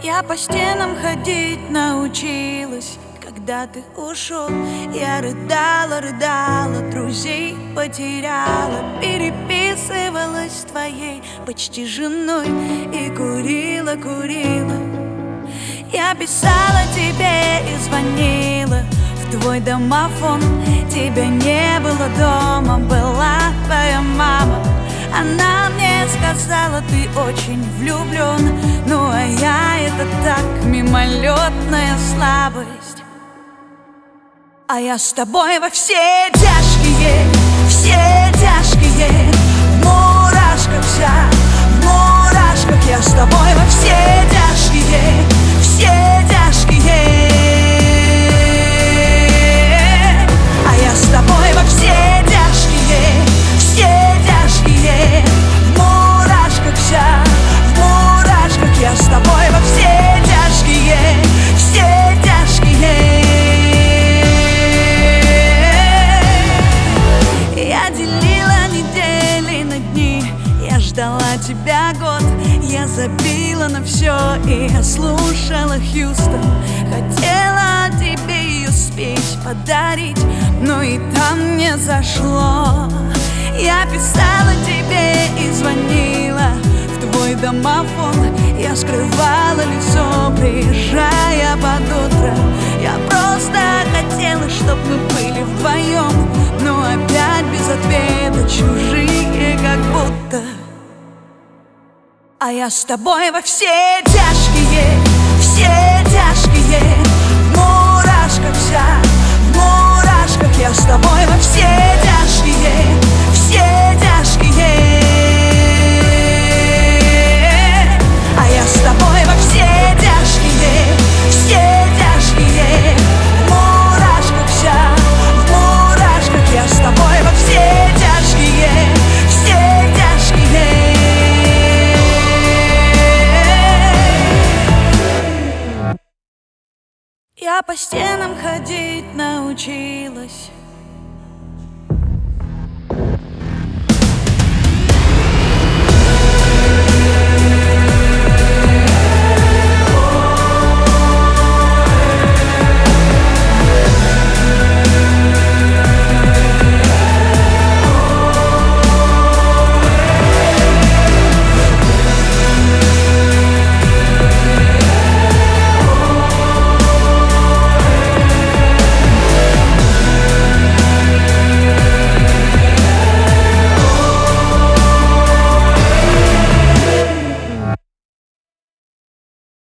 Я по стенам ходить научилась. Когда ты ушел, я рыдала, рыдала, друзей потеряла, переписывалась с твоей почти женой и курила, курила. Я писала тебе и звонила в твой домофон. Тебя не было дома, была твоя мама. Она мне сказала, ты очень влюблен. Ну а я это так, мимолетная слабость. А я с тобой во все тяжкие, в мурашках вся, в мурашках. Я с тобой во все тяжкие, а я с тобой во все тяжкие, в мурашках вся, в мурашках. Я с тобой во все тяжкие, Я делила недели на дни, я ждала тебя год. Я забила на все и я слушала Хьюстон. Хотела тебе ее спеть, подарить, но и там не зашло. Я писала тебе и звонила в твой домофон. Я скрывала лицо, приезжая под утро. Я просто хотела, чтоб мы были вдвоем, но опять без ответа, чужие как будто. А я с тобой во все тяжкие, в мурашках вся, в мурашках. Я с тобой во все тяжкие, а я с тобой во все тяжкие, в мурашках вся, в мурашках. Я с тобой во все тяжкие, Я по стенам ходить научилась.